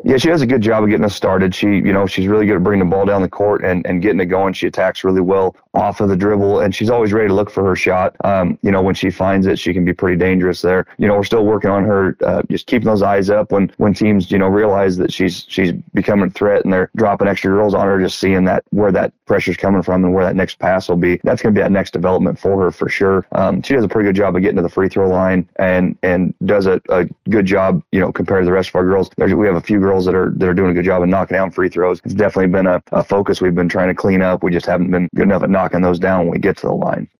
Yeah, she does a good job of getting us started. She's really good at bringing the ball down the court and getting it going. She attacks really well off of the dribble, and she's always ready to look for her shot. When she finds it, she can be pretty dangerous there. We're still working on her, just keeping those eyes up when teams, realize that she's becoming a threat and they're dropping extra girls on her, just seeing that where that pressure's coming from and where that next pass will be. That's going to be that next development for her for sure. She does a pretty good job of getting to the free throw line and does a good job, compared to the rest of our girls. We have a few girls that are doing a good job of knocking down free throws. It's definitely been a focus we've been trying to clean up. We just haven't been good enough at knocking those down when we get to the line.